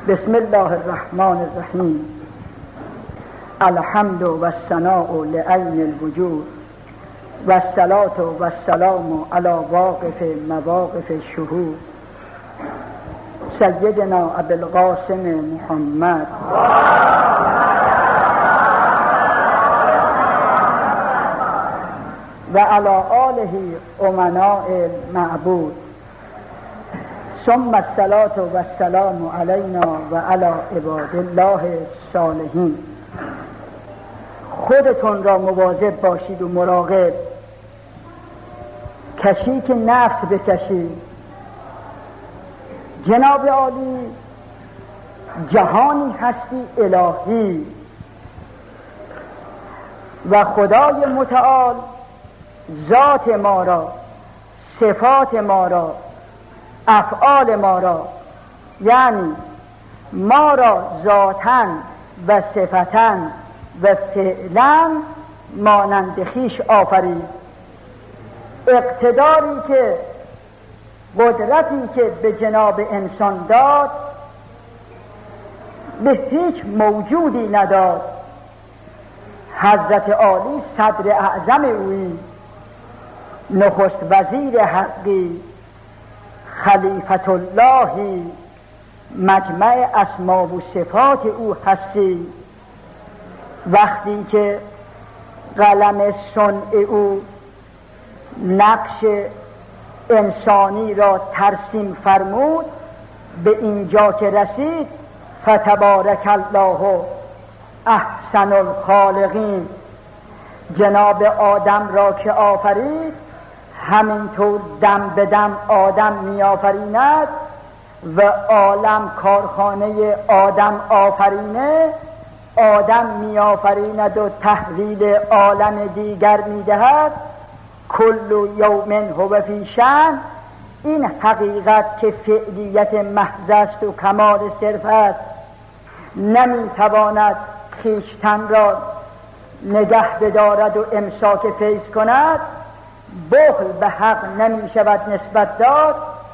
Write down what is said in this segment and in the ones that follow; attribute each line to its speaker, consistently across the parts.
Speaker 1: بسم الله الرحمن الرحیم. الحمد و الثناء لعین الوجود و الصلاة و السلام علی واقف مواقف الشهود سیدنا ابوالقاسم محمد و علی آله امناء المعبود ثم الصلاة و السلام علینا و علی عباد الله الصالحین. خودتون را مواظب باشید و مراقب، کشی که نفس بکشید. جناب عالی جهانی هستی الهی و خدای متعال ذات ما را، صفات ما را، افعال ما را، یعنی ما را ذاتاً و صفتاً و فعلاً مانند خویش آفرید. اقتداری که، قدرتی که به جناب انسان داد به هیچ موجودی نداد. حضرت عالی صدر اعظم اویی، نخست وزیر حقی، خلیفت اللهی، مجمع اسما و صفات او هستی. وقتی که قلم صنع او نقش انسانی را ترسیم فرمود، به اینجا که رسید فتبارک الله احسن الخالقین. جناب آدم را که آفرید همینطور دم به دم آدم می آفریند و عالم کارخانه آدم آفرینه. آدم می آفریند و تحویل عالم دیگر می دهد. کل یوم هو فی شأن. این حقیقت که فعلیت محض است و کمال صرف است، نمی تواند خویشتن را نگه بدارد و امساک فیض کند. بخل به حق نمی شود نسبت داد.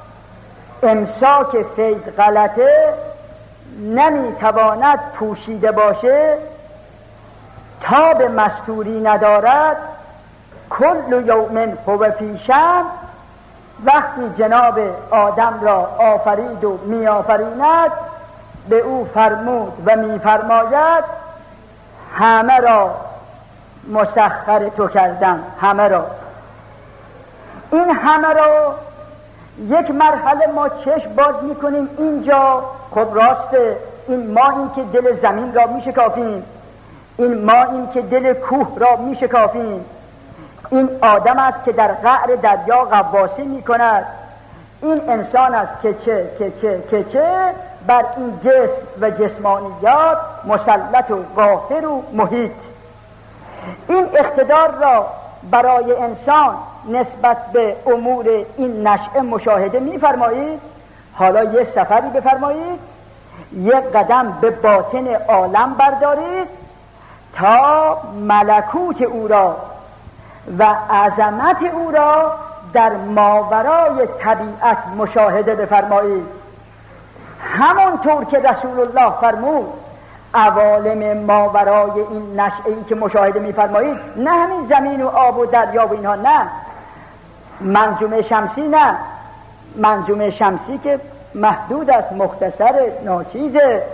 Speaker 1: امساک فیض غلطه، نمی تواند پوشیده باشه، تاب مستوری ندارد. کل یوم هو فی شأن. وقتی جناب آدم را آفرید و می آفریند، به او فرمود و می فرماید همه را مسخر تو کردم. همه را، این همه را یک مرحله ما چشم باز میکنیم. اینجا خب راسته، این ما این که دل زمین را میشکافیم، این ما این که دل کوه را میشکافیم، این آدم است که در قعر دریا غواصی میکند، این انسان است که چه بر این جسم و جسمانیات مسلط و قاهر و محیط. این اقتدار را برای انسان نسبت به امور این نشأه مشاهده می‌فرمایید. حالا یه سفری بفرمایید، یک قدم به باطن عالم بردارید تا ملکوت او را و عظمت او را در ماورای طبیعت مشاهده بفرمایید. همانطور که رسول الله فرمود عوالم ماورای این نشأه‌ای که مشاهده می‌فرمایید، نه همین زمین و آب و دریا و اینها، نه منظومه شمسی، نه منظومه شمسی که محدود است، مختصر، ناچیزه.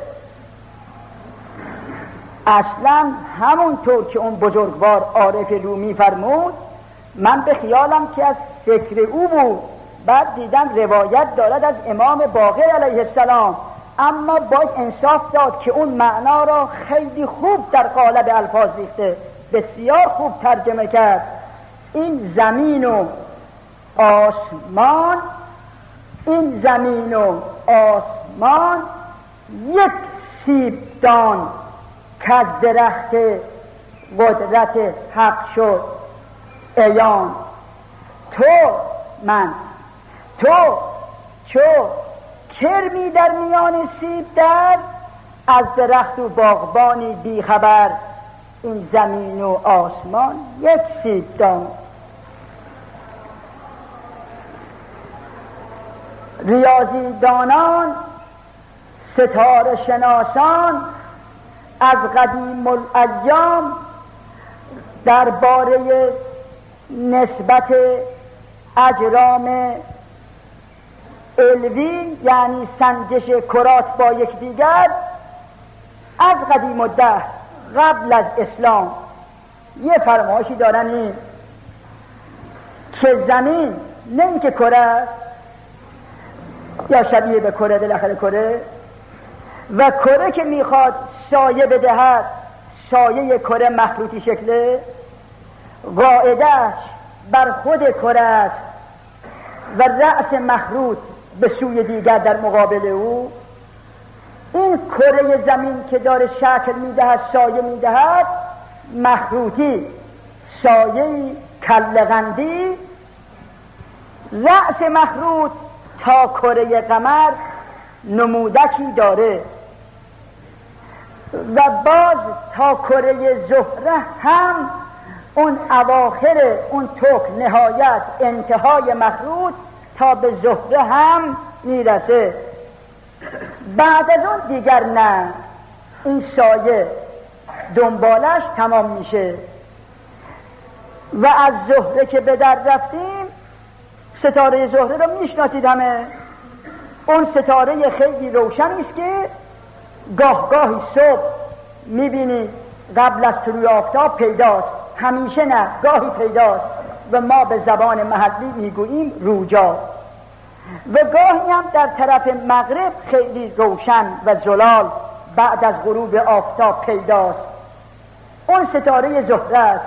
Speaker 1: اصلا همونطور که اون بزرگوار عارف رومی فرمود، من به خیالم که از فکر او بود، بعد دیدم روایت دارد از امام باقر علیه السلام، اما باید انصاف داد که اون معنا را خیلی خوب در قالب الفاظ ریخته، بسیار خوب ترجمه کرد. این زمین و آسمان، این زمین و آسمان یک سیبدان که از درخت قدرت حق شد عیان. تو من، تو چو کرمی در میان سیب در، از درخت و باغبانی بی خبر. این زمین و آسمان یک سیبدان. ریاضی دانان ستاره شناسان از قدیم الایام درباره نسبت اجرام علوی یعنی سنجش کرات با یکدیگر از قدیم الدهر قبل از اسلام یه فرمایشی دارن این که زمین نه اینکه کره یا شبیه به کره بالاخره کره و کره که میخواد سایه بدهد سایه کره مخروطی شکله قاعدهش بر خود کره است و رأس مخروط به سوی دیگر در مقابل او. این کره زمین که داره شکل میدهد سایه میدهد مخروطی سایه کلغندی رأس مخروط تا کره قمر نمودکی داره و باز تا کره زهره هم اون اواخر اون توک نهایت انتهای مخروط تا به زهره هم میرسه. بعد از اون دیگر نه، این سایه دنبالش تمام میشه و از زهره که به در رفتیم ستاره زهره رو میشناسید همه. اون ستاره خیلی روشنی است که گاه گاهی صبح میبینی قبل از طلوع آفتاب پیداست، همیشه نه، گاهی پیداست و ما به زبان محلی میگوییم روجا و گاهی هم در طرف مغرب خیلی روشن و زلال بعد از غروب آفتاب پیداست. اون ستاره زهره است.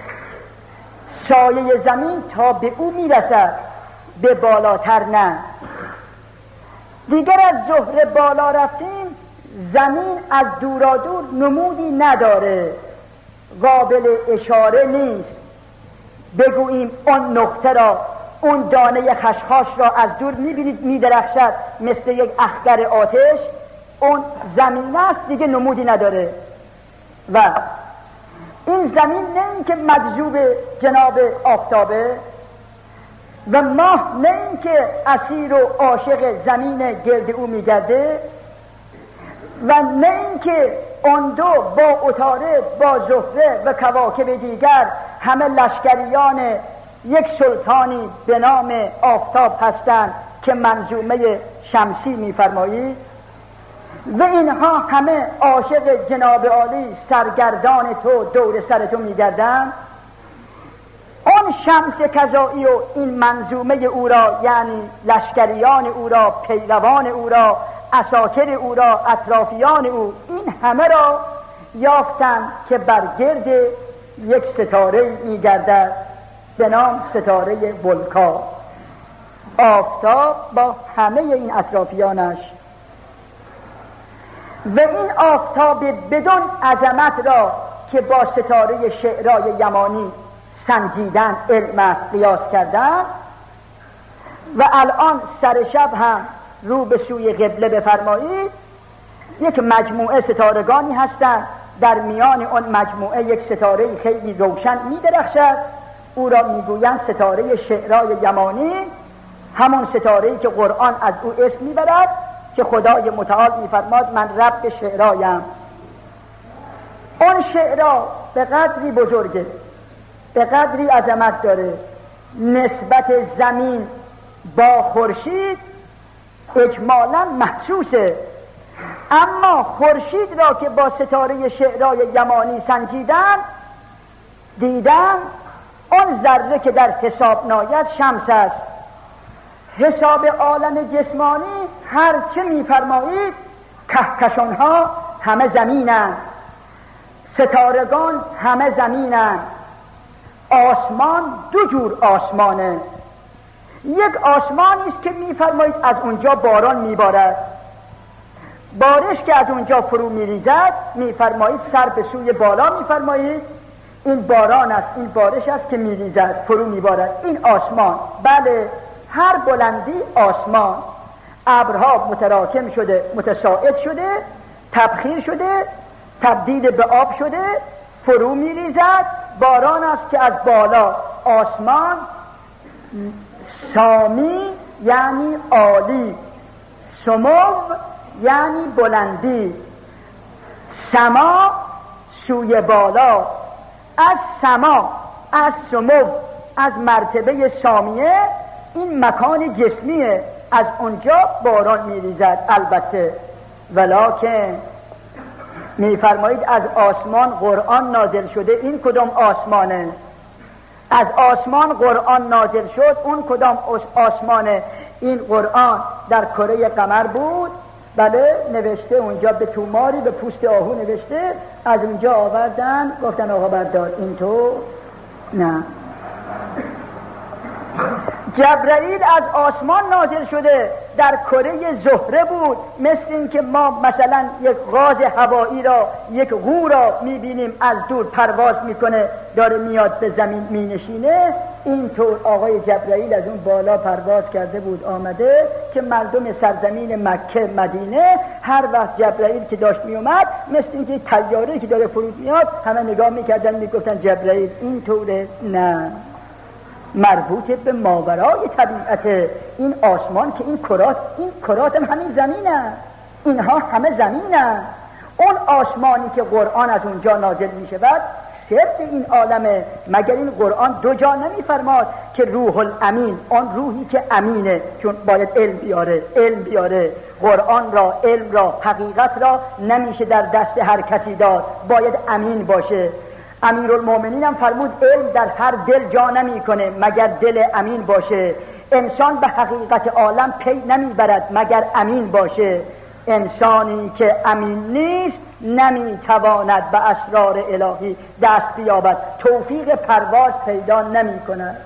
Speaker 1: سایه زمین تا به او میرسد، به بالاتر نه. دیگر از زهره بالا رفتیم زمین از دورادور نمودی نداره، قابل اشاره نیست بگوییم اون نقطه را، اون دانه خشخاش را از دور میبینید میدرخشد مثل یک اخگر آتش، اون زمین است دیگه نمودی نداره. و این زمین نه اینکه مجذوب جناب آفتابه و ماه نه اینکه اسیر و عاشق زمین گرد او میگرده و نه اینکه اون دو با عطارد با زهره و کواکب دیگر همه لشکریان یک سلطانی به نام آفتاب هستند که منظومه شمسی می‌فرمایید و اینها همه عاشق جناب عالی سرگردان تو دور سر تو می‌گردند. اون شمس کذایی و این منظومه او را یعنی لشکریان او را، پیروان او را، اساکر او را، اطرافیان او، این همه را یافتند که بر گرد یک ستاره می‌گردد به نام ستاره ولکا. آفتاب با همه این اطرافیانش و این آفتاب بدون عظمت را که با ستاره شعرای یمانی سنجیدن علم است قیاس کردن و الان سر شب هم رو به سوی قبله بفرمایید یک مجموعه ستارگانی هستند، در میان اون مجموعه یک ستاره خیلی روشن می‌درخشد، او را میگویند ستاره شعرای یمانی، همون ستاره‌ای که قرآن از او اسم میبرد که خدای متعال میفرماد من رب شعرایم. اون شعرا به قدری بزرگه، به قدری عظمت داره، نسبت زمین با خورشید اجمالاً محسوسه، اما خورشید را که با ستاره شعرای یمانی سنجیدن دیدن اون ذره که در حساب ناید شمس است. حساب عالم جسمانی هر چه می‌فرمایید کهکشان‌ها همه زمینند، ستارگان همه زمینند، آسمان دو جور آسمانه، یک آسمانی است که می‌فرمایید از اونجا باران میبارد، بارش که از اونجا فرو میریزد می‌فرمایید سر به سوی بالا می‌فرمایید این باران است، این بارش است که میریزد فرو میبارد، این آسمان. بله، هر بلندی آسمان، ابرها متراکم شده، متصاعد شده، تبخیر شده، تبدیل به آب شده، فرو میریزد، باران است که از بالا. آسمان سامی یعنی عالی، سمو یعنی بلندی، سما سوی بالا، از سما، از سمو، از مرتبه سامیه، این مکان جسمیه، از اونجا باران میریزد. البته ولکن میفرمایید از آسمان قرآن نازل شده، این کدام آسمانه؟ از آسمان قرآن نازل شد، اون کدام آسمانه؟ این قرآن در کره قمر بود، بله، نوشته اونجا به توماری به پوست آهو نوشته، از اونجا آوردن گفتن آقا بردار. این تو نه، جبرائیل از آسمان نازل شده، در کره زهره بود. مثل این که ما مثلا یک غاز هوایی را، یک غو را میبینیم از دور پرواز میکنه داره میاد به زمین مینشینه، اینطور آقای جبرائیل از اون بالا پرواز کرده بود آمده که مردم سرزمین مکه مدینه هر وقت جبرائیل که داشت میومد مثل این که طیاره که داره فرود میاد همه نگاه میکردن میگفتن جبرائیل. اینطوره؟ نه، مربوط به ماورای طبیعت. این آسمان که این کرات هم همین زمینه، اینها همه زمینه. اون آسمانی که قرآن از اونجا نازل می شود صرف این عالمه. مگر این قرآن دو جا نمی فرماد که روح الامین، آن روحی که امینه، چون باید علم بیاره. قرآن را، علم را، حقیقت را نمیشه در دست هر کسی داد، باید امین باشه. امیرالمومنین هم فرمود علم در هر دل جا نمی کنه مگر دل امین باشه. انسان به حقیقت عالم پی نمی برد مگر امین باشه. انسانی که امین نیست نمی تواند به اسرار الهی دست بیابد، توفیق پرواز پیدا نمی کند.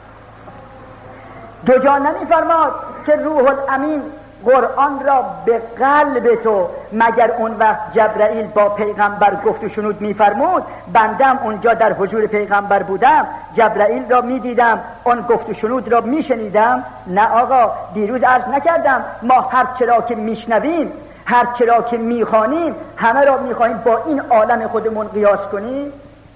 Speaker 1: دو جا نمی فرماد که روح الامین قرآن را به قلب تو، مگر اون وقت جبرائیل با پیغمبر گفت و شنود میفرمود بندم اونجا در حضور پیغمبر بودم، جبرائیل را میدیدم، اون گفت و شنود را میشنیدم؟ نه آقا، دیروز عرض نکردم ما هر چرا که میشنویم، هر چرا که میخوانیم، همه را میخواهیم با این عالم خودمون قیاس کنیم؟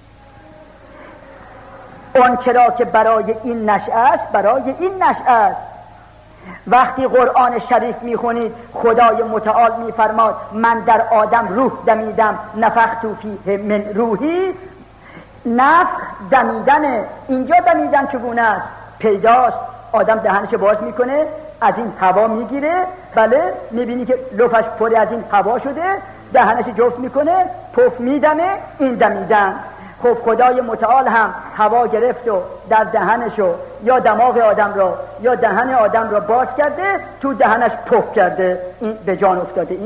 Speaker 1: اون چرا که برای این نشأه است، برای این نشأه است. وقتی قرآن شریف میخونید خدای متعال میفرماد من در آدم روح دمیدم نفخت فیه من روحی. نفخ دمیدن، اینجا دمیدن چگونه است؟ پیداست، آدم دهنش باز میکنه از این هوا میگیره، بله، میبینی که لفش پر از این هوا شده، دهنش جفت میکنه، پف میدمه، این دمیدن. خب خدای متعال هم هوا گرفت و در دهنشو یا دماغ آدم را یا دهن آدم را باز کرده، تو دهنش پف کرده، این به جان افتاده.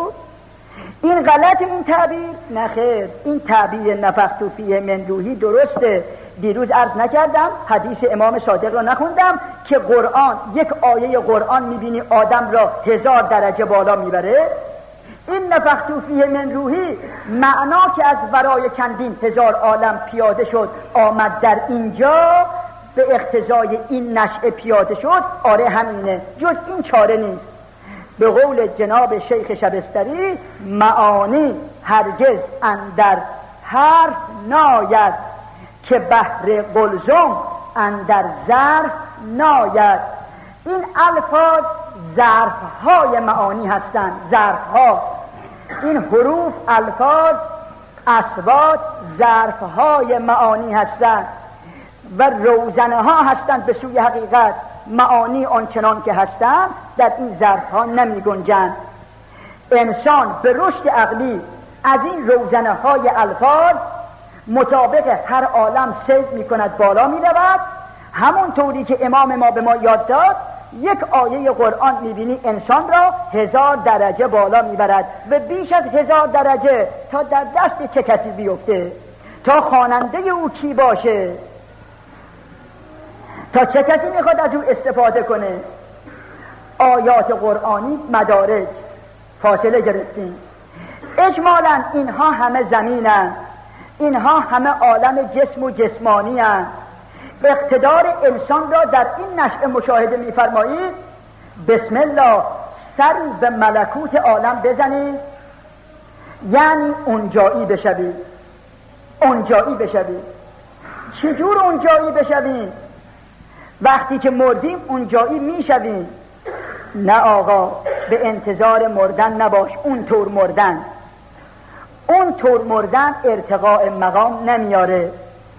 Speaker 1: این غلط این تعبیر؟ نه خیر، این تعبیر نفخت فیه من روحی درسته. دیروز عرض نکردم، حدیث امام صادق را نخوندم که قرآن، یک آیه قرآن میبینی آدم را 1000 درجه بالا میبره. این نفخت فیه من روحی معنا که از ورای چندین 1000 عالم پیاده شد آمد در اینجا به اقتضای این نشأه پیاده شد. آره همینه، جز این چاره نیست. به قول جناب شیخ شبستری معانی هرگز اندر حرف ناید که بحر قلزم اندر ظرف ناید. این الفاظ ظرف‌های معانی هستند، ظرف‌ها. این حروف، الفاظ، اصوات ظرف‌های معانی هستند و روزنه ها هستند به سوی حقیقت. معانی آنچنان که هستند در این ظرف‌ها نمی گنجند. انسان به رشد عقلی از این روزنه های الفاظ مطابق هر عالم سیر می کند، بالا می رود. همون طوری که امام ما به ما یاد داد، یک آیه قرآن میبینی انسان را 1000 درجه بالا میبرد و بیش از 1000 درجه. تا در دست چه کسی بیفته؟ تا خواننده او کی باشه؟ تا چه کسی میخواد از او استفاده کنه؟ آیات قرآنی مدارج فاصله گرفتیم. اجمالا اینها همه زمینن، اینها همه عالم جسم و جسمانی هستند. اقتدار انسان را در این نشأه مشاهده می‌فرمایید. بسم الله سری به ملکوت عالم بزنید، یعنی اونجایی بشوید. اونجایی بشوید. چجور اونجایی بشوید؟ وقتی که مردیم اونجایی میشویم. نه آقا، به انتظار مردن نباش. اون طور مردن ارتقاء مقام نمیاره.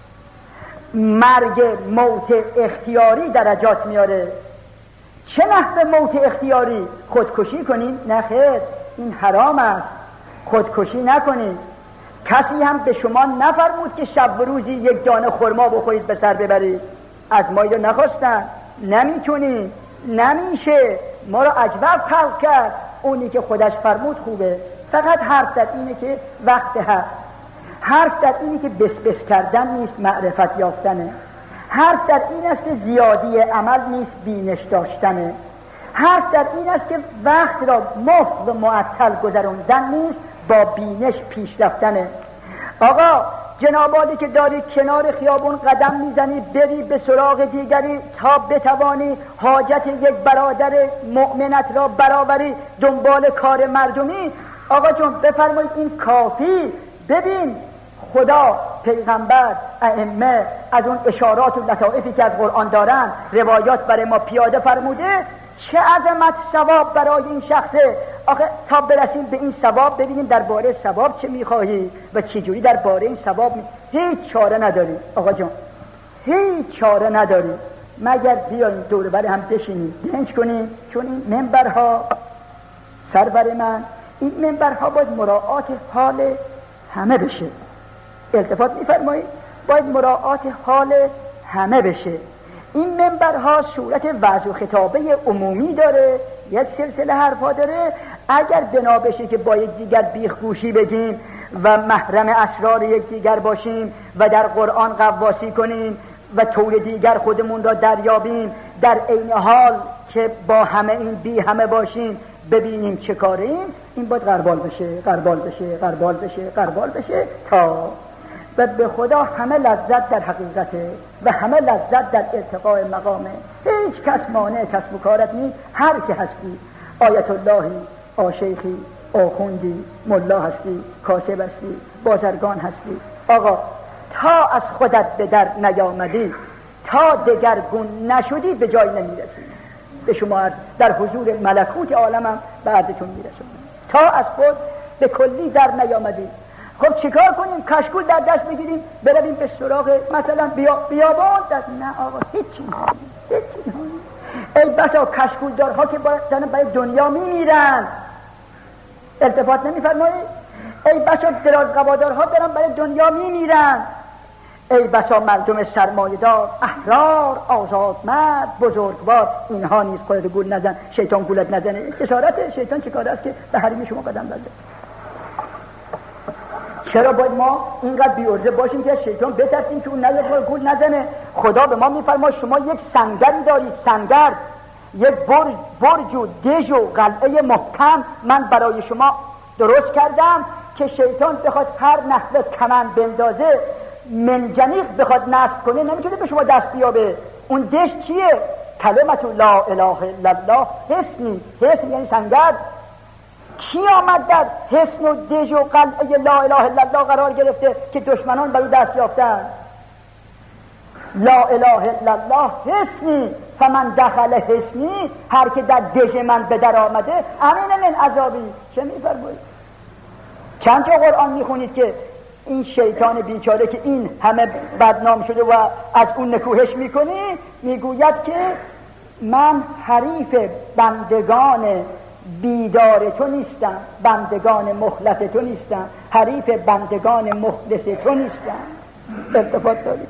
Speaker 1: مرگ موت اختیاری درجات میاره. چه نحو موت اختیاری؟ خودکشی کنین؟ نه خیر، این حرام است. خودکشی نکنید. کسی هم به شما نفرمود که شب و روزی یک دانه خرما بخورید به سر ببرید. از ما اینو نخواستن. نمیتونی، نمیشه. ما را اجبر خلق کرد. اونی که خودش فرمود خوبه. فقط حرف در اینه که وقت هست. حرف در اینه که بس کردن نیست، معرفت یافتنه. حرف در این است که زیادی عمل نیست، بینش داشتنه. حرف در این است که وقت را مفت و معطل گذراندن نیست، با بینش پیش رفتنه. آقا جنابالی که داری کنار خیابون قدم میزنی بری به سراغ دیگری تا بتوانی حاجت یک برادر مؤمنت را برآوری دنبال کار مردمی، آقا جون بفرمایید این کافی. ببین خدا، پیغمبر، ائمه از اون اشارات و لطائفی که از قرآن دارن روایات برای ما پیاده فرموده چه عظمت ثواب برای این شخصه. آخه تا برسیم به این ثواب ببینیم درباره ثواب چه میخواهی و چجوری درباره این ثواب هیچ چاره نداری. آقا جان هیچ چاره نداری مگر بیاییم دور بر هم بشینیم دنج کنیم. چون این منبرها سرور من، این منبرها باید مراعات حال همه بشه. التفات میفرمایید باید مراعات حال همه بشه. این منبرها صورت وعظ و خطابه عمومی داره، یک سلسله حرفا داره. اگر بنا بشه که با یک دیگر بیخگوشی بگیم و محرم اسرار یک دیگر باشیم و در قرآن قواسی کنیم و طور دیگر خودمون را دریابیم، در عین حال که با همه این بی همه باشیم ببینیم چه کاریم، این باید غربال بشه تا و به خدا همه لذت در حقیقته و همه لذت در ارتقاء مقامه. هیچ کس مانع کسب و کارت نیست. هر که هستی، آیت اللهی، آشیخی، آخوندی، ملا هستی، کاسب هستی، بازرگان هستی، آقا تا از خودت به در نیامدی، تا دگرگون نشدی به جای نمیرسی. به شما در حضور ملکوت عالمم بعدتون میرسونم. تا از خود به کلی در نیامدی. خب چیکار کنیم؟ کشکول در دست بگیریم برویم به سراغ مثلا بیابان دست؟ نه آقا هیچی. ای بسا کشکول دارها که برای دنیا میمیرن. التفات نمیفرمایید؟ ای بسا دراز قبادارها دارن برای دنیا میمیرن. ای بسا مردم سرمایه‌دار، احرار، آزادمرد، بزرگوار، اینها نیز خودت گول نزن، شیطان گولت نزنه. جسارت شیطان چه کار است که به حریم شما قدم بزنه؟ چرا باید ما اینقدر بی‌عرضه باشیم که شیطان بترسیم که اون گول نزنه؟ خدا به ما میفرماید شما یک سنگری دارید، سنگر، یک برج و دژ و قلعه محکم من برای شما درست کردم که شیطان بخواد هر نحوه کمند بندازه، منجنیق بخواد نصب کنه نمیتونه به شما دست بیابه. اون دژ چیه؟ کلمت لا اله الا الله. حصن یعنی سنگر. کی آمد در حصن و دژ و قلعه لا اله الا الله قرار گرفته که دشمنان بر او دست یافتن؟ لا اله الا الله حصنی فمن دخل حصنی، هر که در دژ من به در آمده امین من عذابی. چه میفرمایید؟ چند جا قرآن میخونید که این شیطان بیچاره که این همه بدنام شده و از اون نکوهش میکنی، میگوید که من حریف بندگان بیدار تو نیستم، بندگان مخلص تو نیستم، حریف بندگان مخلص تو نیستم. ارتفاط دارید.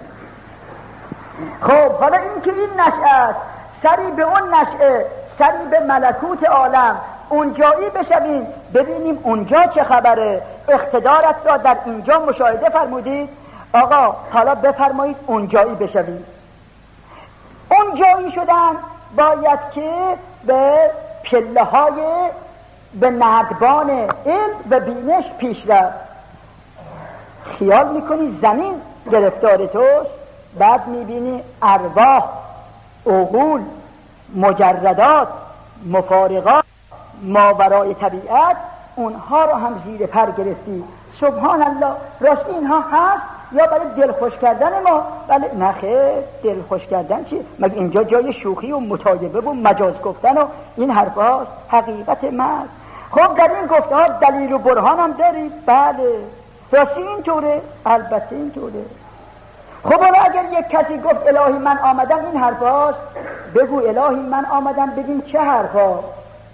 Speaker 1: خب حالا این که این نشأه است، سری به اون نشأه، سری به ملکوت عالم اونجایی بشویم ببینیم اونجا چه خبره. اقتدارت را در اینجا مشاهده فرمودید. آقا حالا بفرمایید اونجایی بشویم. اونجایی شدن باید که به پله های به نردبان علم و بینش پیش رفت. خیال میکنی زمین گرفتار توست، بعد میبینی ارواح، عقول، مجردات، مفارقات، ماورای طبیعت، اونها رو هم زیر پر گرفتی. سبحان الله، راست اینها هست. یا برای دلخوش کردن ما. ولی نخیر، دلخوش کردن چی؟ مگه اینجا جای شوخی و متایبه و مجاز گفتن و این حرفاست؟ حقیقت محض. خب در این گفتار دلیل و برهان هم دارید؟ بله. راستی اینطوره؟ البته اینطوره. خب حالا اگر یک کسی گفت الهی من آمدم این حرفاست، بگو الهی من آمدم ببین چه حرفاست.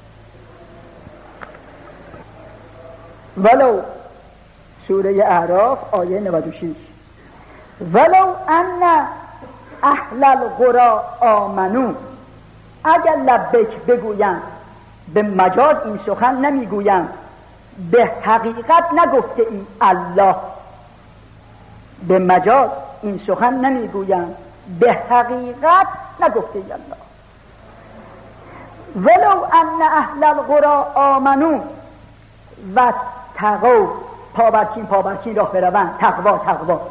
Speaker 1: ولو سوره اعراف آیه 96 ولو ان اهل القرى آمنو، اگر لبک بگویم، به مجاز این سخن نمیگویم، به حقیقت نگفته ای الله، به مجاز این سخن نمیگویم، به حقیقت نگفته ای الله. ولو ان اهل القرى آمنو و تقوا، پابرچین راه بروند، تقوا.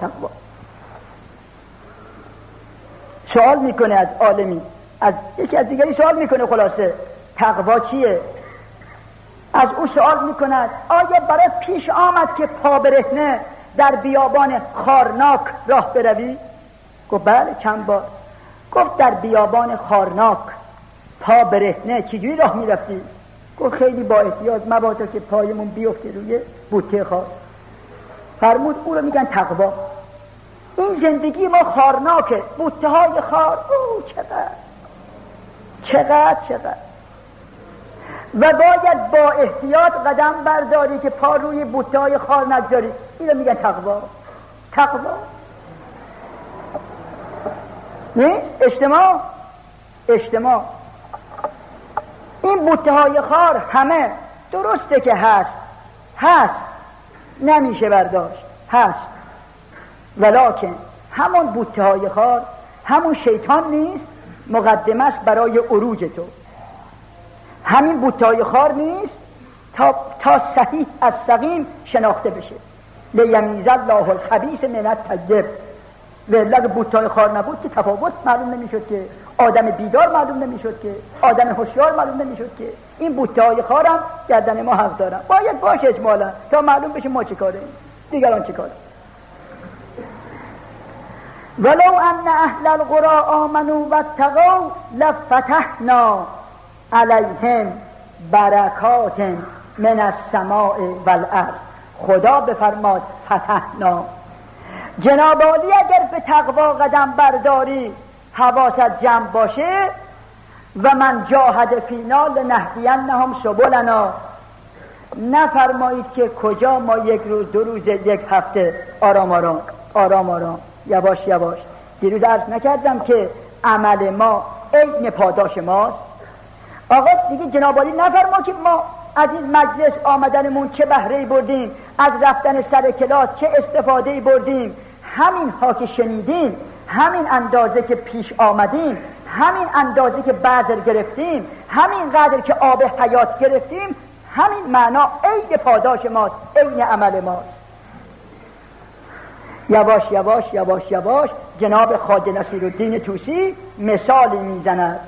Speaker 1: سوال میکنه از عالمی، از یکی از دیگری سوال میکنه، خلاصه تقوا چیه؟ از او سوال میکند آیا برای پیش آمد که پا برهنه در بیابان خارناک راه بروی؟ گفت بله چند بار. گفت در بیابان خارناک پا برهنه چجوری راه میرفتی؟ گفت خیلی با احتیاط، مبادا که پایمون بیفته روی بوته خار. فرمود او رو میگن تقوا. این زندگی ما خارناکه، بوته های خار، او چقدر و باید با احتیاط قدم برداری که پا روی بوته های خار نگذاری. این رو میگن تقوا. نه؟ اجتماع. این بوته های خار همه درسته که هست نمیشه برداشت، هست، ولکن همون بوته های خار همون شیطان نیست مقدمه است برای عروج تو. همین بوته های خار نیست تا صحیح از سقیم شناخته بشه. لیمیز الله الخبیث من الطیب. ولکن بوته های خار نبود که تفاوت معلوم نمیشد، که آدم بیدار معلوم نمیشد، که آدم هوشیار معلوم نمیشد. که این بوته های خارم گردن ما حق دارن، باید باشه اجمالا تا معلوم بشه ما چه کاره دیگران چه کاره. ولو ان اهل القرى آمنوا واتقوا لفتحنا علیهم برکات من السماء والارض. خدا بفرماد فتحنا. جناب عالی اگر به تقوا قدم برداری، حواست جمع باشه، و من جاهد فینا لنهدینهم سبلنا، نفرمایید که کجا ما یک روز، دو روز، یک هفته، آرام یواش. دیروز عرض نکردم که عمل ما عین پاداش ماست. آقا دیگه جناب عالی نفرما که ما از این مجلس آمدنمون چه بهره‌ای بردیم، از رفتن سر کلاس چه استفاده‌ای بردیم. همین ها که شنیدیم، همین اندازه که پیش آمدیم، همین اندازه که بذر گرفتیم، همین قدر که آب حیات گرفتیم، همین معنا عین پاداش ماست، عین عمل ماست. یواش جناب خواجه نصیرالدین طوسی مثالی میزند.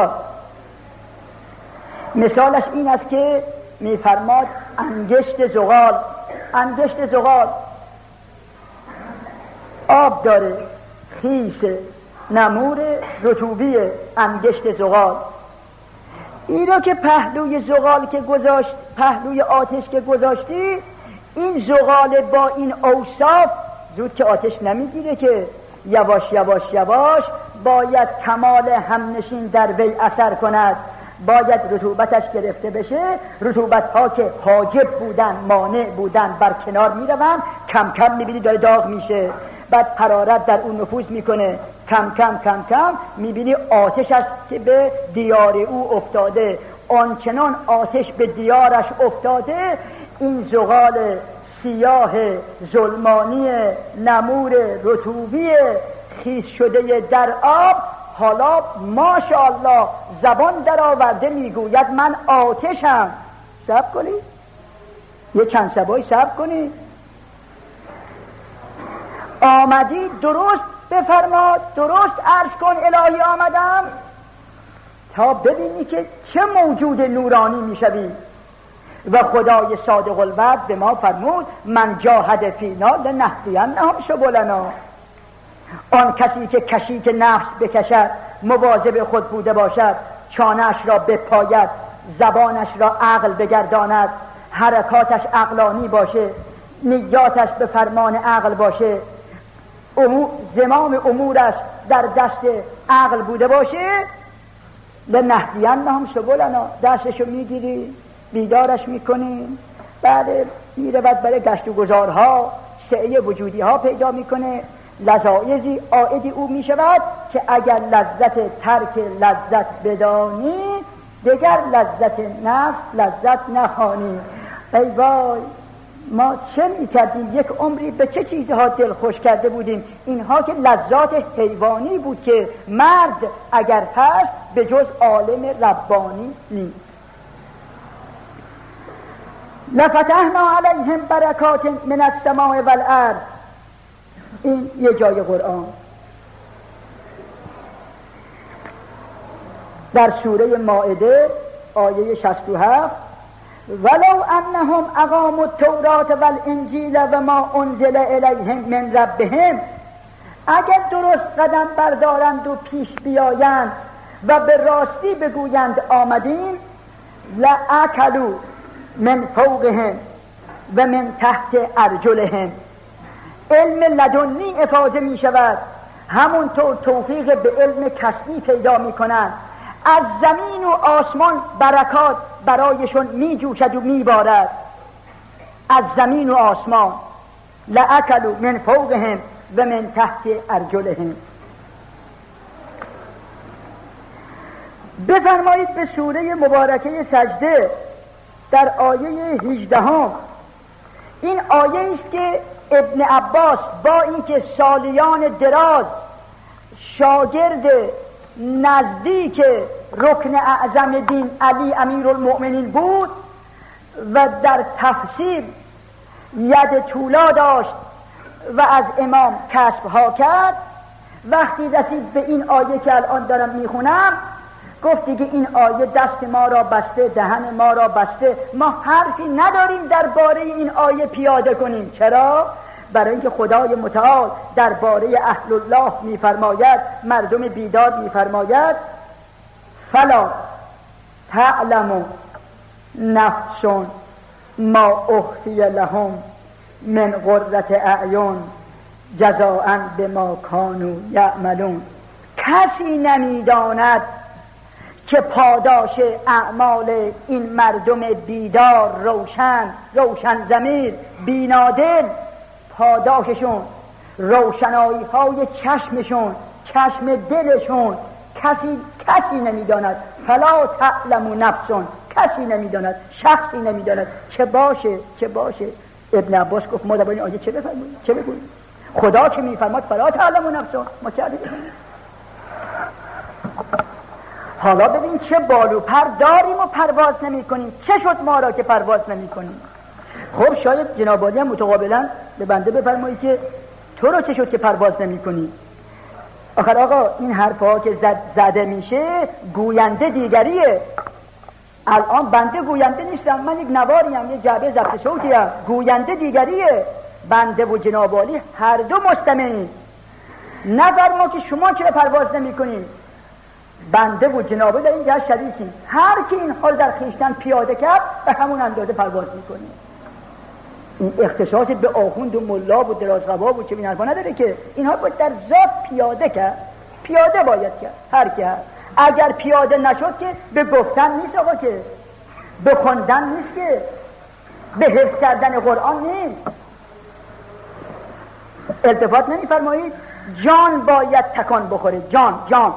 Speaker 1: مثالش این است که میفرماد انگشت زغال آب داره، خیس، نمور، رطوبی انگشت زغال. این رو که پهلوی زغال که گذاشت، پهلوی آتش که گذاشتی، این زغال با این اوصاف زود که آتش نمیگیره، که یواش باید کمال همنشین در وی اثر کند، باید رطوبتش گرفته بشه. رطوبت ها که حاجب بودن، مانع بودن، بر کنار میروند، کم کم میبینی داره داغ میشه. بعد حرارت در اون نفوذ میکنه، کم کم میبینی آتش است که به دیار او افتاده. آنچنان آتش به دیارش افتاده، این زغال سیاه ظلمانی نمور رطوبی خیس شده در آب، حالا ماشاءالله زبان در آورده میگوید من آتشم. صبر کنی، یه چند شبایی صبر کنی. آمدی درست بفرما، درست عرض کن الهی آمدم، تا ببینی که چه موجود نورانی میشوی. و خدای صادق الوعد به ما فرمود من جاهد فینا لنهدینهم سبلنا. آن کسی که کشیک نفس بکشد، مواظب خود بوده باشد، چانه‌اش را بپاید، زبانش را عقل بگرداند، حرکاتش عقلانی باشه، نیاتش به فرمان عقل باشه، زمام امورش در دست عقل بوده باشه، لنهدینهم سبلنا، دستشو میگیری بیدارش میکنی، بعد میره برای گشت و گذارها سعی وجودی ها پیدا میکنه، لذایزی عائدی او میشود که اگر لذت ترک لذت بدانی دیگر لذت نفس لذت نخوانی. ای وای ما چه میکردیم، یک عمری به چه چیزها دل خوش کرده بودیم، اینها که لذات حیوانی بود که مرد اگر هست به جز عالم ربانی نیست. لفتحنا علیهم برکات من السماء والارض، این یه جای قرآن در سوره مائده آیه 67 ولو انهم اقاموا التوراة والانجیل و ما انزل الیهم من ربهم، اگر درست قدم بردارند و پیش بیایند و به راستی بگویند آمدیم، لأکلوا من فوقهم و من تحت ارجلهم. علم لدنی افاضه می شود، همونطور توفیق به علم کسبی پیدا می کنند، از زمین و آسمان برکات برایشون می جوشد و می بارد، از زمین و آسمان. لأکلوا من فوقهم و من تحت ارجلهم. بفرمایید به سوره مبارکه سجده در آیه 18 این آیه است که ابن عباس با اینکه سالیان دراز شاگرد نزدیک رکن اعظم دین علی امیرالمؤمنین بود و در تفسیر ید طولا داشت و از امام کسبها کرد، وقتی رسید به این آیه که الان دارم میخونم گفت دیگه این آیه دست ما را بسته، دهن ما را بسته، ما حرفی نداریم درباره این آیه پیاده کنیم. چرا؟ برای اینکه خدای متعال درباره اهل الله میفرماید، مردم بیدار میفرماید فلا تعلم نفس ما اخفی لهم من قرة اعین جزاء بما کانوا یعملون. کسی نمیداند که پاداش اعمال این مردم بیدار، روشن ضمیر، بینادل، پاداششون روشنایی های چشمشون، چشم دلشون، کسی نمیداند. فلا تعلم نفس، کسی نمیداند، شخصی نمیداند چه باشه. ابن عباس گفت ما در این آیه چه بفرماییم، چه بگوییم؟ خدا که میفرماد فلا تعلم نفس، ما چه بگوییم؟ حالا ببین چه بالو پر داریم و پرواز نمی کنیم. چه شد ما را که پرواز نمی کنیم؟ خب شاید جناب عالی هم متقابلا به بنده بفرمایید که تو را چه شد که پرواز نمی کنی؟ آخر آقا این حرفها که زده میشه گوینده دیگریه. الان بنده گوینده نیستم، من یک نواریم، یک جعبه ضبط صوتیم، گوینده دیگریه. بنده و جناب عالی هر دو مستمعیم. نفرما که شما چرا پرواز نمی کنید؟ بنده و جنابه در این جهت شریکیم. هر کی این حال در خویشتن پیاده کرد به همون اندازه پرواز میکنه. این اختصاص به آخوند و ملا و درازقبا و چه این حرفا نداره که اینها باید در ذات پیاده کرد. پیاده باید کرد هر کی هست. اگر پیاده نشد که به گفتن نیست آقا، که به خوندن نیست، که به حفظ کردن قرآن نیست. التفات نمی‌فرمایید؟ جان باید تکان بخوره. جان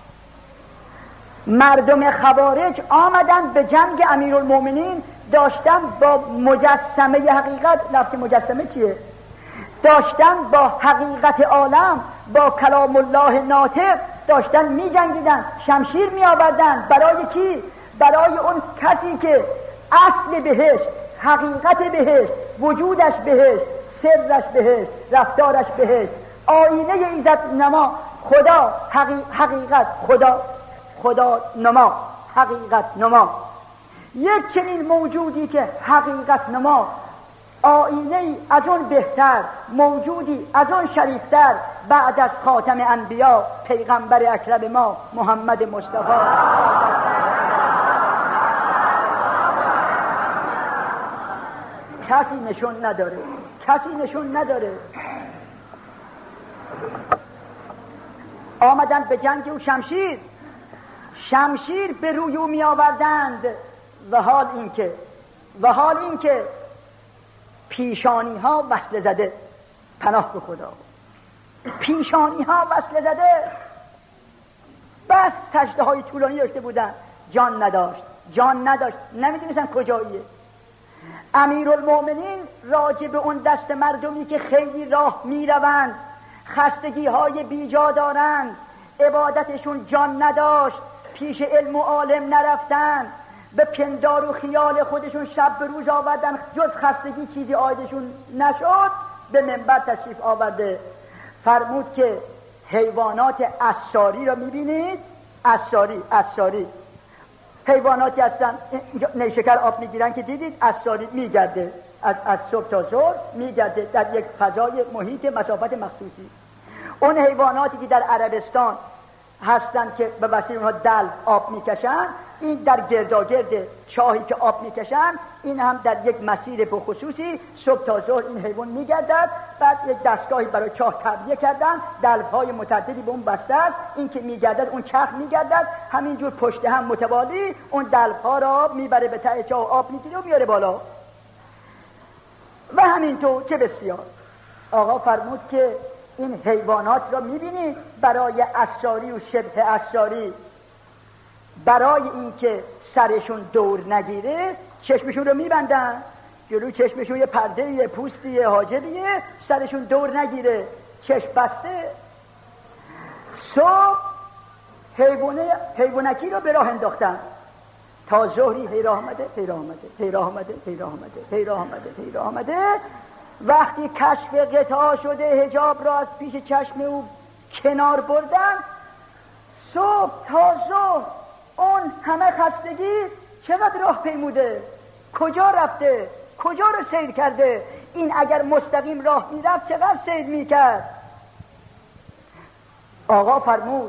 Speaker 1: مردم خوارج آمدن به جنگ امیرالمؤمنین، داشتن با مجسمه حقیقت، لفظ مجسمه چیه؟ داشتن با حقیقت عالم، با کلام الله ناطق داشتن می جنگیدن، شمشیر می آوردن. برای کی؟ برای اون کسی که اصل بهشت، حقیقت بهشت، وجودش بهشت، سرش بهشت، رفتارش بهشت، آینه ایزد نما، خدا، حقیقت، خدا نما، حقیقت نما. یک چنین موجودی که حقیقت نما، آینه از اون بهتر، موجودی از اون شریفتر بعد از خاتم انبیا پیغمبر اکرم ما محمد مصطفی کسی نشون نداره، کسی نشون نداره. آمدند به جنگ او شمشیر به روی او می آوردند و حال اینکه پیشانی ها وصله زده، پناه به خدا، پیشانی ها وصله زده، بس سجده های طولانی داشته بودن، جان نداشت، نمیدونستن کجاییه. امیرالمومنین راجع به اون دست مردمی که خیلی راه میروند، خستگی های بیجا دارند، عبادتشون جان نداشت، پیش علم و عالم نرفتن، به پندار و خیال خودشون شب به روز آوردن، جز خستگی چیزی آیدشون نشد، به منبر تشریف آورده. فرمود که حیوانات عصاری را میبینید؟ عصاری حیواناتی هستن نیشکر آب میگیرن که دیدید، عصاری میگرده از صبح تا ظهر، میگرده در یک فضای محیط مسافت مخصوصی. اون حیواناتی که در عربستان هستن که به وسیله اونها دلو آب میکشن، این در گرداگرد چاهی که آب میکشن، این هم در یک مسیر به خصوصی صبح تا ظهر این حیوان میگردد. بعد یک دستگاهی برای چاه تبیه کردن، دلوهای متعددی به اون بسته است، این که میگردد اون چرخ میگردد، همینجور پشت هم متوالی اون دلوها را میبره به ته چاه، آب میگیره و میاره بالا. و همینطور چه بسیار. آقا فرمود که این حیوانات را میبینید برای عصاری و شبه عصاری، برای اینکه سرشون دور نگیره چشمشون رو میبندن، جلو چشمشون یه پرده، یه پوستی، یه حاجبیه، سرشون دور نگیره، چشم بسته. صبح حیوانکی رو به راه انداختن، تا ظهری هی راه آمده. وقتی کشف قطاع شده، حجاب را از پیش چشم او کنار بردن، صبح تا ظهر اون همه خستگی چقدر راه پیموده، کجا رفته، کجا رو سیر کرده؟ این اگر مستقیم راه میرفت چقدر سیر میکرد؟ آقا فرمود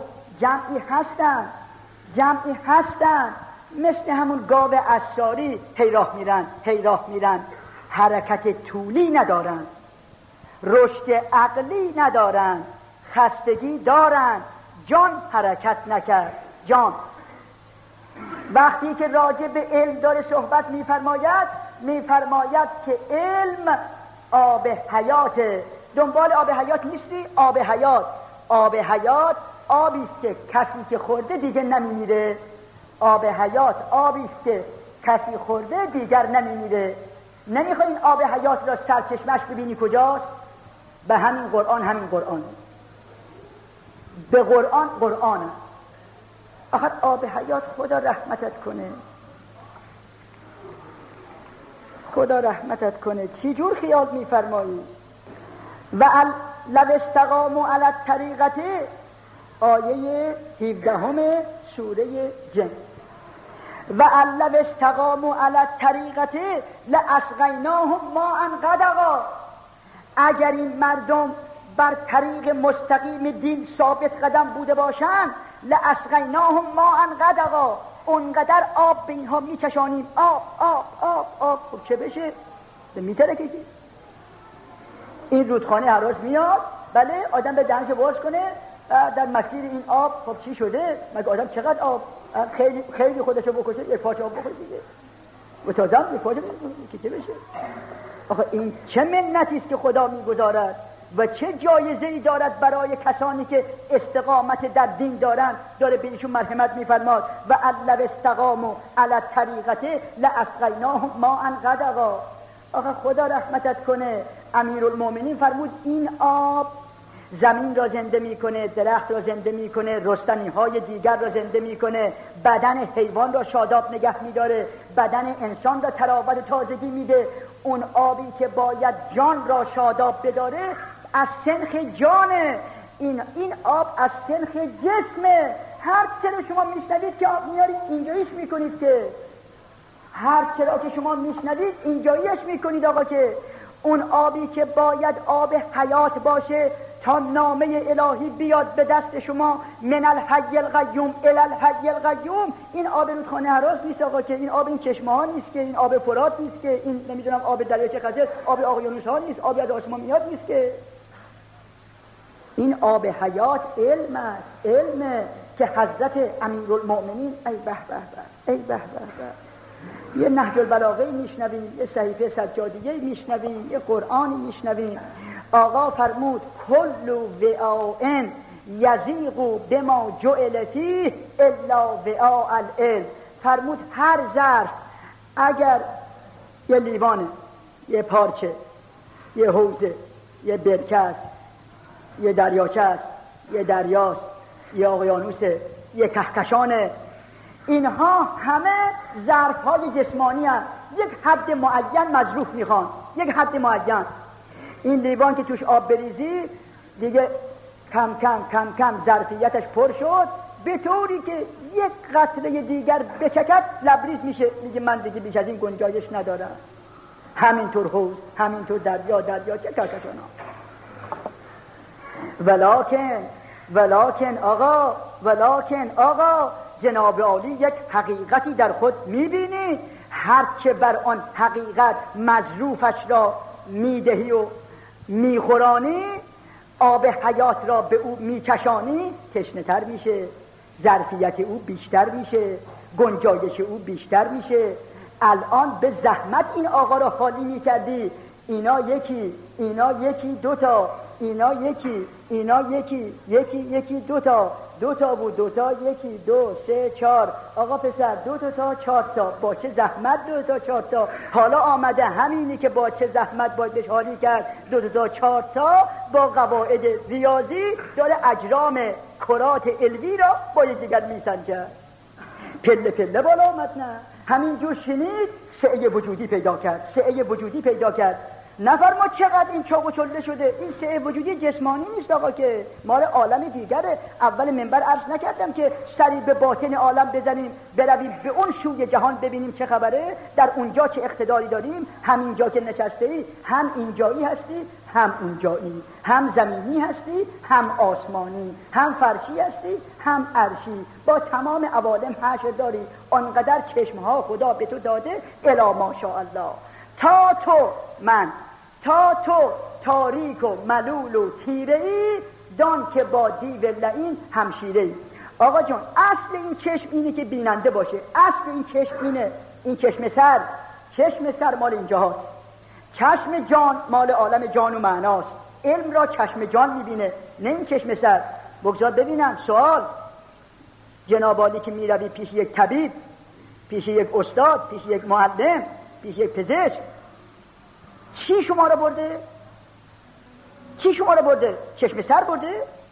Speaker 1: جمعی هستن مثل همون گاو عصاری، هی راه میرن، حرکت طولی ندارن، رشد عقلی ندارن، خستگی دارن، جان حرکت نکرد. جان وقتی که راجع به علم داره صحبت میفرماید که علم آب حیاته. دنبال آب حیات نیستی؟ آب حیات آبی است که کسی که خورده دیگه نمیمیره. آب حیات آبی است که کسی خورده دیگر نمیمیره. نمیخوای این آب حیات را سرچشمش ببینی کجاست؟ به همین قرآن، به قرآن. آخر آب حیات خدا رحمتت کنه. چی جور خیال میفرمایی؟ و لو استقاموا علی الطریقة، آیه 17 سوره جن. و لو استقاموا علی الطریقة لاسقیناهم ماء غدقا. اگر این مردم بر طریق مستقیم دین ثابت قدم بوده باشند، لاسقیناهم ماء غدقا، اونقدر آب به اینها میچشانیم. آب خب چه بشه؟ میترکه که این رودخانه هر روز میاد، بله، آدم به دهنش باز کنه در مسیر این آب. خب چی شده؟ مگه آدم چقدر آب خیلی خودشو بکشه، یک پاچه آب بخوره دیگه، و تازه هم یک پاچه که چه بشه؟ آخه این چه منتی است که خدا میگذارد و چه جایزه‌ای دارد برای کسانی که استقامت در دین دارند، داره به ایشون مرحمت می‌فرماد. و لو استقاموا علی الطریقة لاسقیناهم ماء غدقا. آخه خدا رحمتت کنه. امیرالمومنین فرمود این آب زمین را زنده میکنه، درخت را زنده میکنه، رستنی‌های دیگر را زنده میکنه، بدن حیوان را شاداب نگه میداره، بدن انسان را تراوت و تازگی میده. اون آبی که باید جان را شاداب بداره از سنخ جانه، این آب از سنخ جسمه. هر چه شما میشنوید که آب میارید اینجاییش میکنید که هر چرا که شما میشنوید اینجاییش میکنید آقا که اون آبی که باید آب حیات باشه تا نامه الهی بیاد به دست شما من الحی القیوم الی الحی القیوم، این آب رودخانه هراز نیست آقا که، این آب این چشمه ها نیست که، این آب فرات نیست که، این نمیدونم آب دریاچه خزر، آب اقیانوس ها نیست، آبی از آسمان میاد نیست که، این آب حیات علم است، علم که حضرت امیرالمؤمنین ای به به به ای به به به، یه نهج البلاغه میشنویم، یه صحیفه سجادیه میشنویم، یه قرآنی میشنویم، آقا فرمود کل وعاء یضیق بما جعل فیه الا وعاء العلم، فرمود هر ظرف اگر یه لیوانه، یه پارچه، یه حوضه، یه برکه است، یه دریاچه است، یه دریاست، یه اقیانوسه، یه کهکشانه، اینها همه ظرف‌های جسمانی هست، یک حد معین مظروف میخوان، یک حد معین. این لیوان که توش آب بریزی دیگه کم کم کم کم ظرفیتش پر شد، به طوری که یک قطره دیگر بچکد لبریز میشه، میگه من دیگه بیش از این گنجایش ندارم. همینطور حوض، همینطور دریاچه کهکشان ها. ولکن آقا جناب عالی یک حقیقتی در خود میبینی، هر چه بر آن حقیقت مظروفش را میدهی و میخورانی، آب حیات را به او میکشانی، تشنه تر میشه، ظرفیت او بیشتر میشه، گنجایش او بیشتر میشه. الان به زحمت این آقا را خالی میکردی، اینا یکی دوتا، اینا یکی دوتا بود، دوتا یکی دو سه چهار، آقا پسر دو تا چهار تا، با چه زحمت دو تا چهار تا، حالا آمده همینی که با چه زحمت باید بهش حالی کرد، دو تا چهار تا با قواعد ریاضی داره اجرام کرات علوی را با یکدیگر میسنجد، پله پله بالا آمد. نه همینجور شنید سعه وجودی پیدا کرد. نفرما چقدر این چاق و چله شده، این سعه وجودی جسمانی نیست آقا که مال عالم دیگره. اول منبر عرض نکردم که سری به باطن عالم بزنیم، برویم به اون سوی جهان ببینیم چه خبره، در اونجا چه اقتداری داریم. همینجا که نشسته ای هم اینجایی هستی هم اونجایی، هم زمینی هستی هم آسمانی، هم فرشی هستی هم عرشی، با تمام عوالم حشر داری. آنقدر چشمها خدا به تو داده الا ماشاءالله، تا تو تاریک و ملول و تیره ای، دان که با دیو لعین همشیره ای. آقا جان اصل این چشم اینه که بیننده باشه، اصل این چشم اینه، این چشم سر مال اینجا هاست، چشم جان مال عالم جان و معناست، علم را چشم جان میبینه نه این چشم سر. بگذار ببینم سوال، جناب عالی که میروی پیش یک طبیب، پیش یک استاد، پیش یک معلم، پیش یک پزشک، چی شما را برده؟ چشم سر برده؟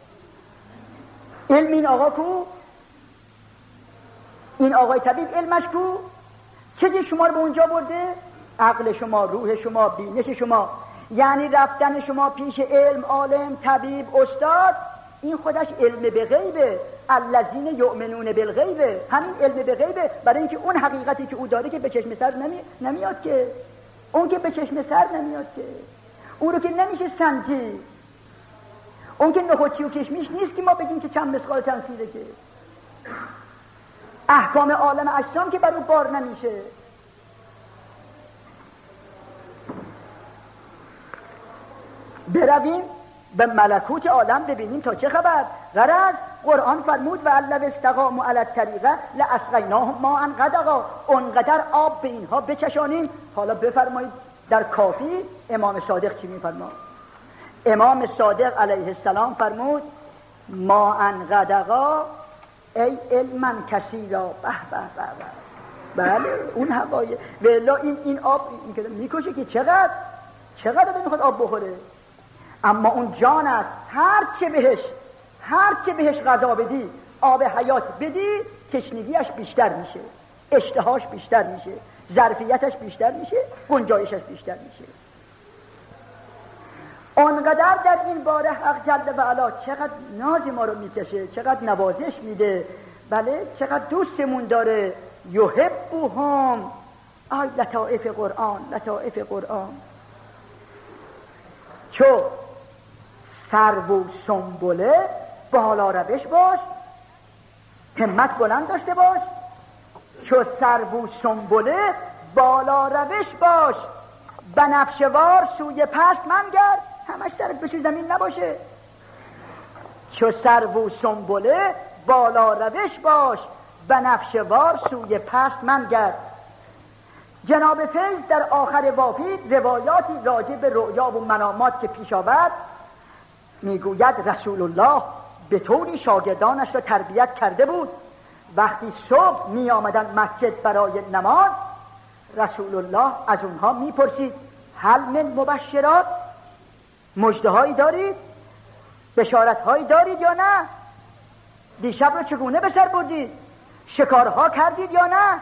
Speaker 1: علم این آقا کو؟ این آقای طبیب علمش کو؟ چه شما را به اونجا برده؟ عقل شما، روح شما، بینش شما. یعنی رفتن شما پیش علم، عالم، طبیب، استاد، این خودش علم به غیبه. الذین یؤمنون بالغیبه، همین علم به غیبه، برای اینکه اون حقیقتی که او داره که به چشم سر نمیاد که، اون که به چشم سر نمیاد که، اون رو که نمیشه سنجی، اون که نخوچی و کشمیش نیست که ما بگیم که چند مثقال تنسیره، که احکام عالم اجسام که بر او بار نمیشه. برویم به ملکوت عالم ببینیم تا چه خبر. غرض قرآن فرمود و لو استقاموا علی الطریقه لاسقیناهم ماء غدقا، اونقدر آب به اینها بچشانیم. حالا بفرمایید در کافی امام صادق چی میفرماد؟ امام صادق علیه السلام فرمود ماء غدقا ای علما کثیرا. به به به، بله اون هوای والا این آب این که میکشه که چقدر میخواد آب بخوره. اما اون جان است، هر چه بهش غذا بدی، آب حیات بدی، تشنگیش بیشتر میشه، اشتهاش بیشتر میشه، ظرفیتش بیشتر میشه، گنجایشش بیشتر میشه. آنقدر در این باره حق جل و علا چقدر ناز ما رو میکشه، چقدر نوازش میده، بله چقدر دوستمون داره. یحبهم آی لطائف قرآن، لطائف قرآن. چو سرو و سنبله بالا روش باش، همت بلند داشته باش. چو سرو و سنبله بالا روش باش، بنفشه‌وار سوی پست منگر، همش سرت بشه زمین نباشه. چو سرو و سنبله بالا روش باش، بنفشه‌وار سوی پست منگر. جناب فیض در آخر وافی روایاتی راجع به رؤیا و منامات که پیش آورد میگوید رسول الله به طوری شاگردانش را تربیت کرده بود وقتی صبح می آمدن مسجد برای نماز، رسول الله از اونها میپرسید هل من مبشرات، مژده هایی دارید، بشارت هایی دارید یا نه؟ دیشب رو چگونه به سر بردید؟ شکارها کردید یا نه؟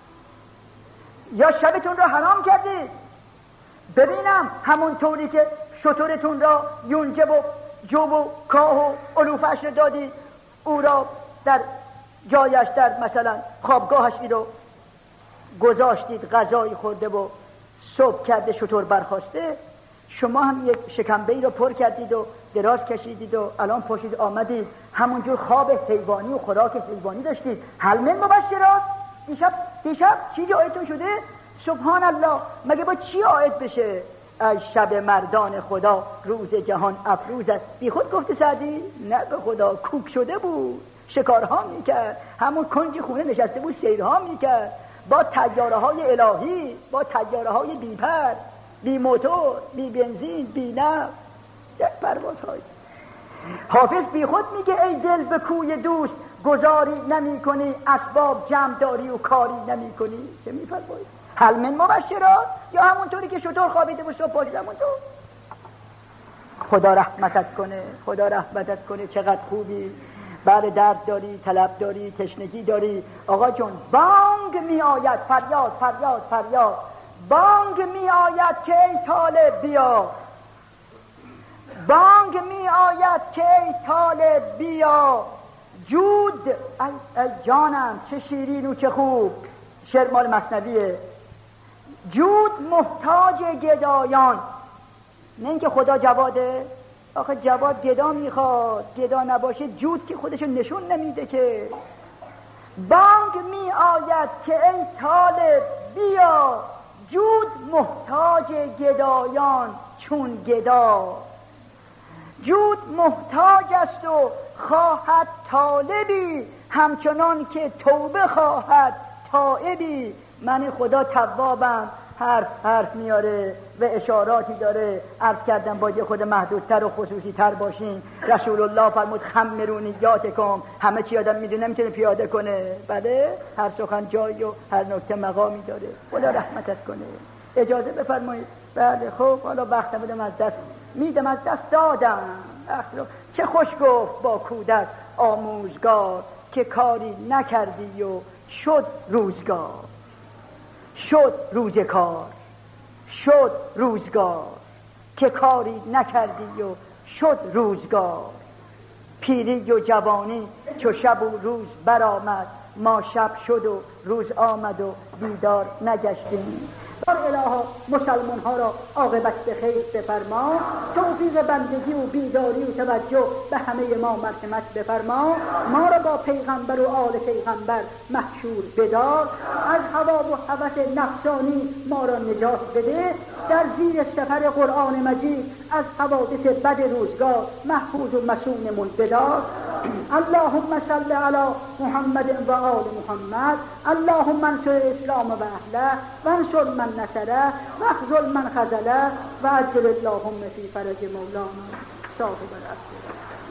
Speaker 1: یا شبتون را حرام کردید؟ ببینم همونطوری که شترتون را یونجه و جو و کاه و علوفش را دادید، او را در جایش در مثلا خوابگاهش رو گذاشتید، غذای خورده و صبح کرده شتر برخواسته، شما هم یک شکمبه‌ای رو پر کردید و دراز کشیدید و الان پاشید آمدید همونجور خواب حیوانی و خوراک حیوانی داشتید. هل من مبشرات؟ دیشب چی آیتون شده؟ سبحان الله، مگه با چی آیت بشه؟ ای شب مردان خدا روز جهان افروز است. بی خود گفته سعدی؟ نه به خدا، کوک شده بود، شکارها میکرد، همون کنج خونه نشسته بود سیرها میکرد با طیاره های الهی، با طیاره های بی پر، بی موتور، بی بنزین، بی نفت، در پروازهای. حافظ بی خود میگه ای دل به کوی دوست گذاری نمی کنی، اسباب جمع داری و کاری نمی کنی. چه میفرمایید؟ هل من مبشرات؟ یا همونطوری که شطور خوابیده و صبح پاشید همونطور؟ خدا رحمتت کنه، خدا رحمتت کنه. چقدر خوبی، بله درد داری، طلب داری، تشنگی داری. آقا جون بانگ می آید، فریاد فریاد فریاد، بانگ می آید که ای طالب بیا، بانگ می آید که ای طالب بیا. جود ای جانم چه شیرین و چه خوب، شعر مال مثنویه. جود محتاج گدایان، نه اینکه خدا جواده، آخه جواد گدا میخواد، گدا نباشه جود که خودشو نشون نمیده که. بانگ می آید که ای طالب بیا، جود محتاج گدایان چون گدا. جود محتاج است و خواهد طالبی، همچنان که توبه خواهد تائبی. من خدا توابم، حرف میاره و اشاراتی داره. عرض کردم باید خود محدودتر و خصوصی تر باشین. رسول الله فرمود خمرونیاتکم، همه چی آدم میدونه نمیتونه پیاده کنه. بله هر سخن جایی و هر نکته مقامی داره. خدا رحمتت کنه. اجازه بفرمایید. بله خب حالا وقت بودم از دست میدم، از دست دادم. چه خوش گفت با کودک آموزگار، که کاری نکردی و شد روزگار. شد روز کار، شد روزگار، که کاری نکردی و شد روزگار. پیری و جوانی چو شب و روز برآمد، ما شب شد و روز آمد و بیدار نگشتیم. بر الها مسلمان ها را عاقبت به خیر بفرما، توفیق بندگی و بیداری و توجه به همه ما مرحمت بفرما. ما را با پیغمبر و آل پیغمبر محشور بدار، از هوا و هوس نفسانی ما را نجات بده. در زیر سفر قرآن مجید از حوادث بد روزگار محفوظ و مسونمون بدار. اللهم صل علی محمد و آل محمد. اللهم انصر الاسلام و اهله و انصر من نصره و اخذل من خذله و عجل اللهم فی فرج مولانا صاحب العصر.